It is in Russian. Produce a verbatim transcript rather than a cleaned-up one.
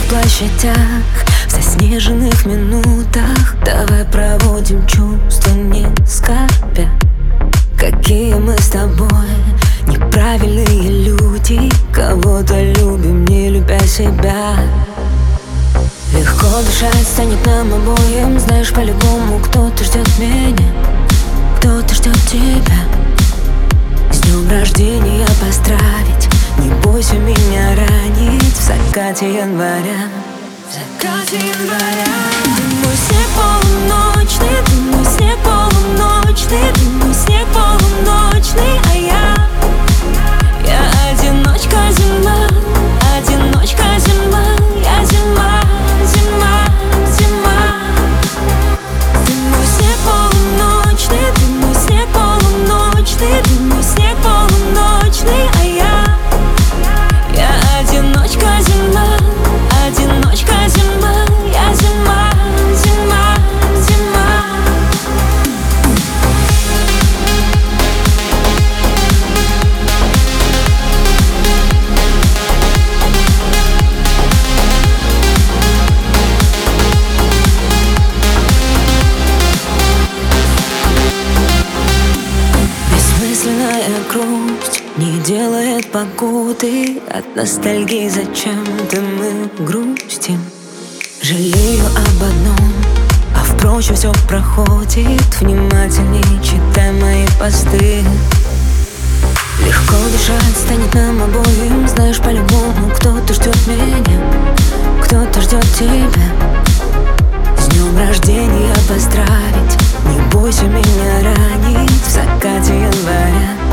площадях, в заснеженных минутах. Давай проводим чувства, не скорбя. Какие мы с тобой неправильные люди, кого-то любим, не любя себя. Легко дышать станет нам обоим. Знаешь, по-любому кто-то ждет меня, кто-то ждет тебя. С днем рождения поздравить, не бойся меня ранить. В закате января, в закате января. Ты мой снег полуночный, ты мой снег полуночный, ты мой снег полуночный, а я, я одиночка зима, одиночка зима, я зима, зима, зима. Ты мой снег полуночный, ты мой снег полуночный, ты мой снег полуночный, а я, я одиночка зима, одиночка зима, я зима, зима, зима. Бессмысленная грусть не делает погоды. От ностальгии зачем-то мы грустим. Жалею об одном, а впрочем все проходит. Внимательней читай мои посты. Легко дышать станет нам обоим. Знаешь, по-любому кто-то ждет меня, кто-то ждет тебя. С днем рождения поздравить, не бойся меня ранить. В закате января,